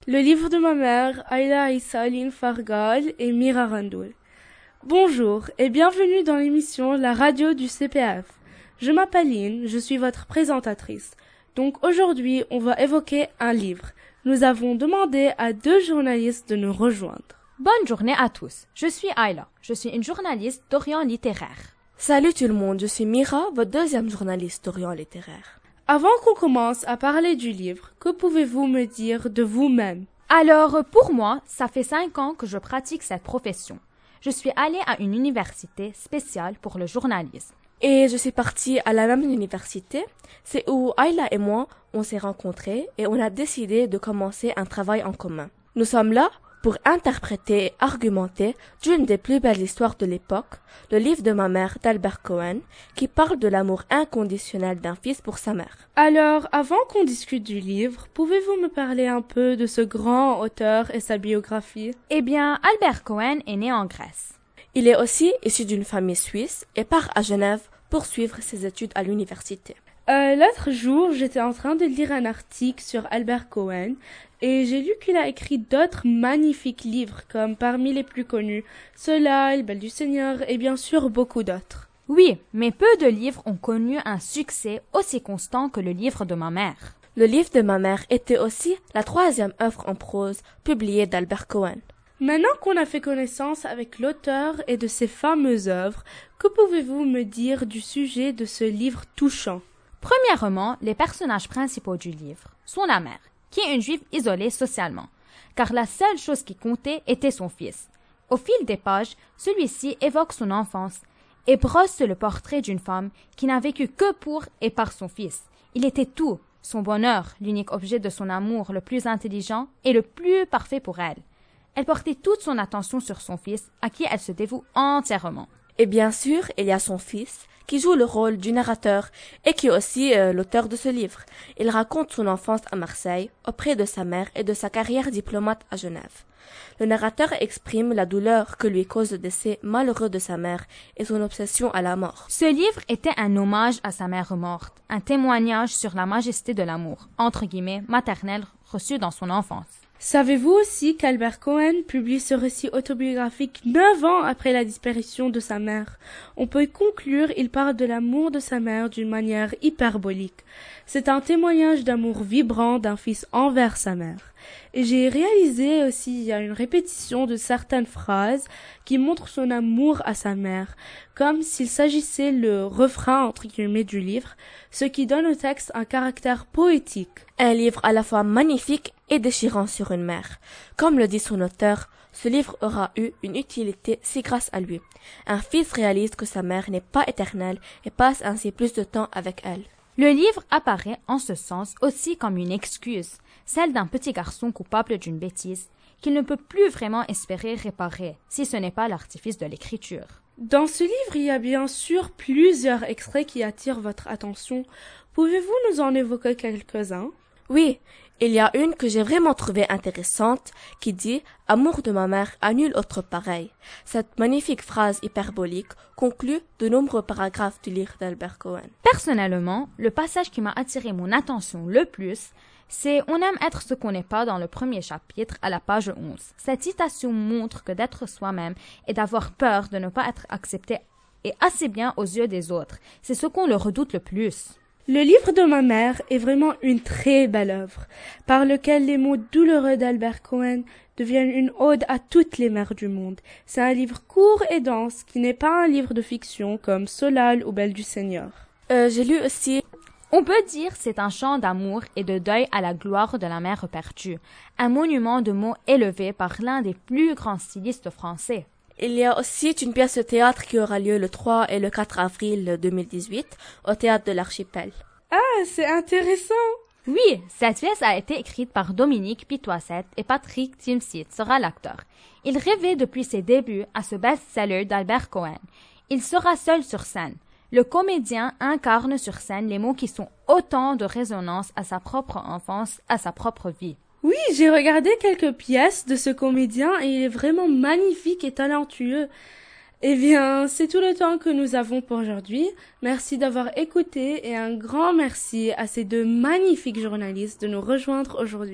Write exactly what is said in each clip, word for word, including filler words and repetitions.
Le livre de ma mère, Ayla Issa Aline Fargal et Mira Randoul. Bonjour et bienvenue dans l'émission La radio du C P F. Je m'appelle Lynn, je suis votre présentatrice. Donc aujourd'hui, on va évoquer un livre. Nous avons demandé à deux journalistes de nous rejoindre. Bonne journée à tous. Je suis Ayla. Je suis une journaliste d'Orient littéraire. Salut tout le monde, je suis Mira, votre deuxième journaliste d'Orient littéraire. Avant qu'on commence à parler du livre, que pouvez-vous me dire de vous-même? Alors, pour moi, ça fait cinq ans que je pratique cette profession. Je suis allée à une université spéciale pour le journalisme. Et je suis partie à la même université. C'est où Ayla et moi, on s'est rencontrés et on a décidé de commencer un travail en commun. Nous sommes là pour interpréter et argumenter d'une des plus belles histoires de l'époque, le livre de ma mère d'Albert Cohen, qui parle de l'amour inconditionnel d'un fils pour sa mère. Alors, avant qu'on discute du livre, pouvez-vous me parler un peu de ce grand auteur et sa biographie? Eh bien, Albert Cohen est né en Grèce. Il est aussi issu d'une famille suisse et part à Genève pour suivre ses études à l'université. Euh, l'autre jour, j'étais en train de lire un article sur Albert Cohen et j'ai lu qu'il a écrit d'autres magnifiques livres comme parmi les plus connus, Solal, Belle du Seigneur et bien sûr beaucoup d'autres. Oui, mais peu de livres ont connu un succès aussi constant que le livre de ma mère. Le livre de ma mère était aussi la troisième œuvre en prose publiée d'Albert Cohen. Maintenant qu'on a fait connaissance avec l'auteur et de ses fameuses œuvres, que pouvez-vous me dire du sujet de ce livre touchant? Premièrement, les personnages principaux du livre sont la mère, qui est une juive isolée socialement, car la seule chose qui comptait était son fils. Au fil des pages, celui-ci évoque son enfance et brosse le portrait d'une femme qui n'a vécu que pour et par son fils. Il était tout, son bonheur, l'unique objet de son amour le plus intelligent et le plus parfait pour elle. Elle portait toute son attention sur son fils, à qui elle se dévoue entièrement. Et bien sûr, il y a son fils, qui joue le rôle du narrateur et qui est aussi euh, l'auteur de ce livre. Il raconte son enfance à Marseille, auprès de sa mère et de sa carrière diplomate à Genève. Le narrateur exprime la douleur que lui cause le décès malheureux de sa mère et son obsession à la mort. Ce livre était un hommage à sa mère morte, un témoignage sur la majesté de l'amour, entre guillemets, maternel, reçu dans son enfance. Savez-vous aussi qu'Albert Cohen publie ce récit autobiographique neuf ans après la disparition de sa mère? On peut conclure, il parle de l'amour de sa mère d'une manière hyperbolique. C'est un témoignage d'amour vibrant d'un fils envers sa mère. Et j'ai réalisé aussi, il y a une répétition de certaines phrases qui montrent son amour à sa mère, comme s'il s'agissait le refrain entre guillemets du livre, ce qui donne au texte un caractère poétique. Un livre à la fois magnifique et déchirant sur une mère. Comme le dit son auteur, ce livre aura eu une utilité si grâce à lui. Un fils réalise que sa mère n'est pas éternelle et passe ainsi plus de temps avec elle. Le livre apparaît en ce sens aussi comme une excuse, celle d'un petit garçon coupable d'une bêtise qu'il ne peut plus vraiment espérer réparer, si ce n'est pas l'artifice de l'écriture. Dans ce livre, il y a bien sûr plusieurs extraits qui attirent votre attention. Pouvez-vous nous en évoquer quelques-uns? Oui, il y a une que j'ai vraiment trouvée intéressante qui dit « Amour de ma mère à nul autre pareil ». Cette magnifique phrase hyperbolique conclut de nombreux paragraphes du livre d'Albert Cohen. Personnellement, le passage qui m'a attiré mon attention le plus, c'est « On aime être ce qu'on n'est pas » dans le premier chapitre à la page onze. Cette citation montre que d'être soi-même et d'avoir peur de ne pas être accepté est assez bien aux yeux des autres. C'est ce qu'on le redoute le plus. Le livre de ma mère est vraiment une très belle œuvre, par lequel les mots douloureux d'Albert Cohen deviennent une ode à toutes les mères du monde. C'est un livre court et dense, qui n'est pas un livre de fiction comme Solal ou Belle du Seigneur. Euh, j'ai lu aussi... On peut dire c'est un chant d'amour et de deuil à la gloire de la mère perdue, un monument de mots élevé par l'un des plus grands stylistes français. Il y a aussi une pièce de théâtre qui aura lieu le trois et le quatre avril deux mille dix-huit au Théâtre de l'Archipel. Ah, c'est intéressant! Oui, cette pièce a été écrite par Dominique Pitoisset et Patrick Timsit sera l'acteur. Il rêvait depuis ses débuts à ce best-seller d'Albert Cohen. Il sera seul sur scène. Le comédien incarne sur scène les mots qui sont autant de résonance à sa propre enfance, à sa propre vie. Oui, j'ai regardé quelques pièces de ce comédien et il est vraiment magnifique et talentueux. Eh bien, c'est tout le temps que nous avons pour aujourd'hui. Merci d'avoir écouté et un grand merci à ces deux magnifiques journalistes de nous rejoindre aujourd'hui.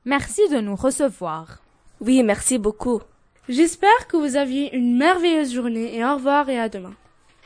Merci de nous recevoir. Oui, merci beaucoup. J'espère que vous aviez une merveilleuse journée et au revoir et à demain.